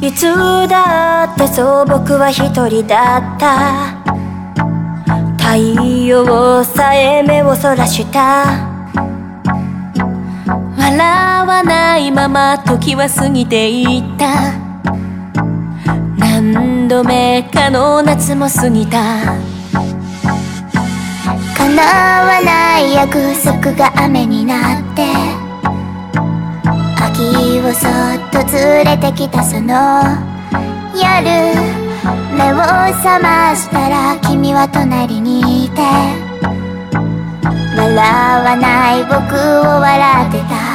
実だってそう僕は一人だった。太陽さえ目をそらした。 笑わないまま時は過ぎていった。何度目かの夏も過ぎた。 叶わない約束が雨になって秋をそっと連れてきたその夜、目を覚ましたら君は隣にいて笑わない僕を笑ってた。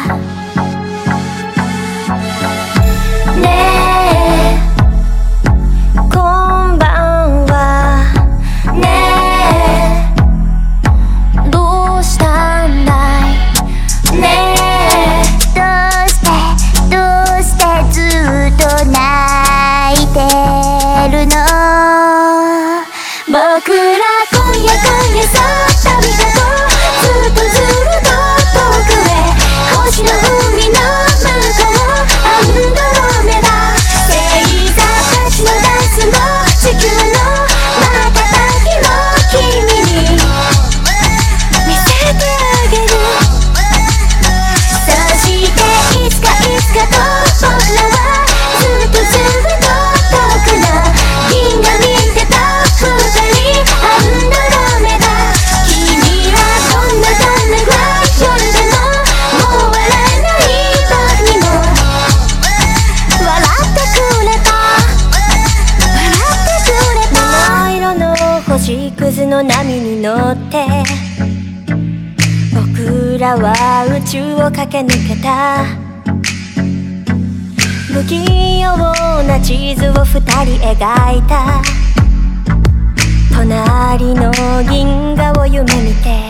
ねえこんばんは。 ねえどうしたんだい。ねえどうしてずっと泣いてるの。僕ら今夜さ旅立とう。ずっと遠くへ星の海の向こうアンドロメダ。星座たちのダンスも地球の瞬きも君に見せてあげる。そしていつかと僕らはずっと遠くの銀河見てた二人アンドロメダ。君はどんな暗い夜でももう笑えない僕にも笑ってくれた。笑ってくれた。 七色の星屑の波に乗って僕らは宇宙を駆け抜けた。不器用な地図を二人描いた。隣の銀河を夢見て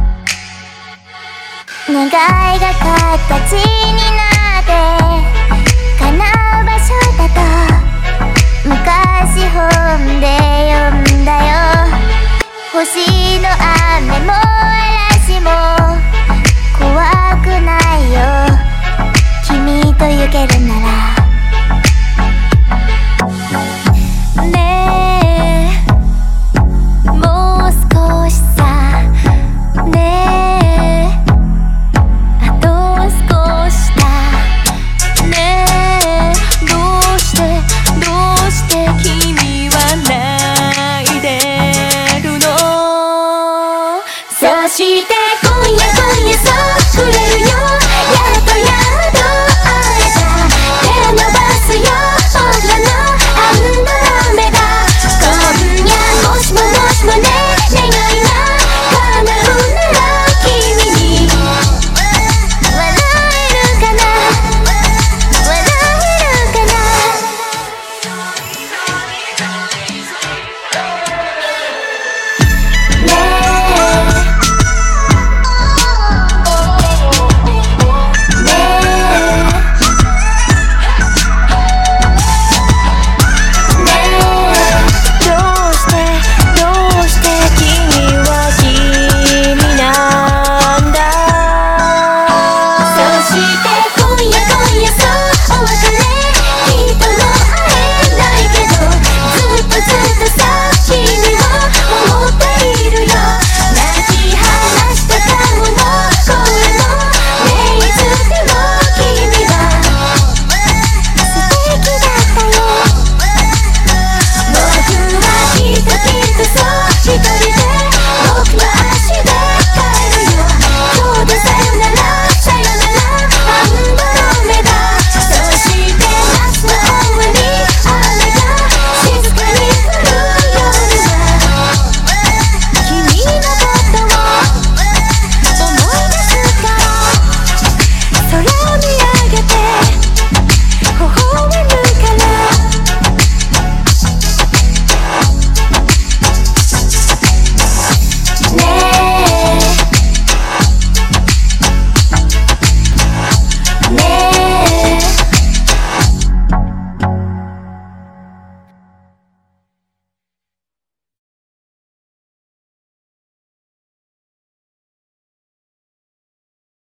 願いが形になって叶う場所だと昔本で読んだよ。星の雨も嵐も怖くないよ。君と行けるなら。 ねえもう少しさ。ねえあと少しだ。ねえどうして君は泣いてるの。 そして